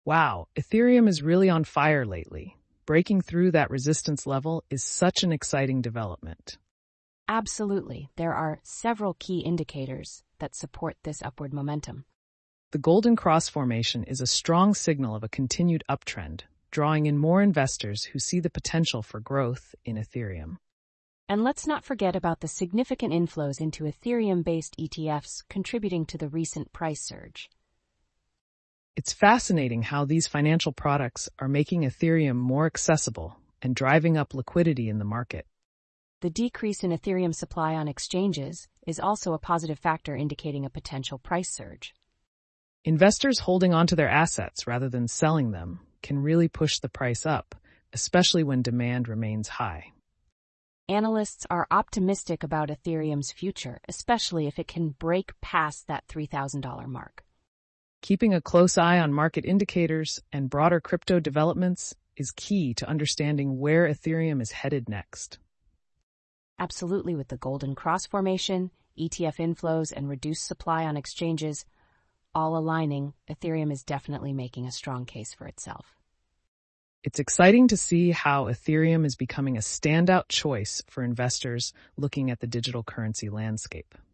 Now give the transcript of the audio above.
Wow, Ethereum is really on fire lately. Breaking through that resistance level is such an exciting development. Absolutely, there are several key indicators that support this upward momentum. The Golden Cross formation is a strong signal of a continued uptrend, drawing in more investors who see the potential for growth in Ethereum. And let's not forget about the significant inflows into Ethereum-based ETFs contributing to the recent price surge. It's fascinating how these financial products are making Ethereum more accessible and driving up liquidity in the market. The decrease in Ethereum supply on exchanges is also a positive factor indicating a potential price surge. Investors holding onto their assets rather than selling them can really push the price up, especially when demand remains high. Analysts are optimistic about Ethereum's future, especially if it can break past that $3,000 mark. Keeping a close eye on market indicators and broader crypto developments is key to understanding where Ethereum is headed next. Absolutely, with the Golden Cross formation, ETF inflows, and reduced supply on exchanges all aligning, Ethereum is definitely making a strong case for itself. It's exciting to see how Ethereum is becoming a standout choice for investors looking at the digital currency landscape.